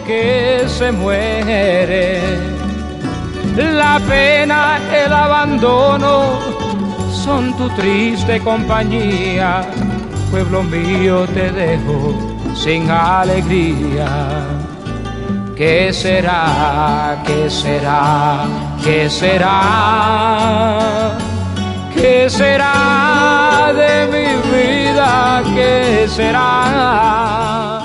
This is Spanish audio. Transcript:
que se muere. La pena, el abandono son tu triste compañía. Pueblo mío, te dejo sin alegría. ¿Qué será? ¿Qué será? ¿Qué será? ¿Qué será de mi vida? ¿Qué será?